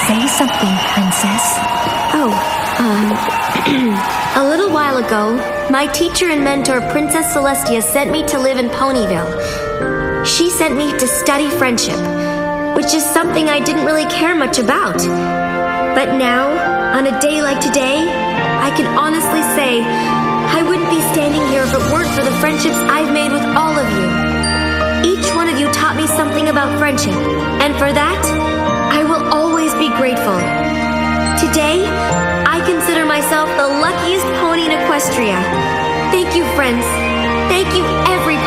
Say something, Princess. A little while ago, my teacher and mentor, Princess Celestia, sent me to live in Ponyville. She sent me to study friendship, which is something I didn't really care much about. But now, on a day like today, I can honestly say I wouldn't be standing here if it weren't for the friendships I've made with all of you. Each one of you taught me something about friendship, and for that, I will always be grateful. Today, I consider myself the luckiest pony in Equestria. Thank you, friends. Thank you, everybody.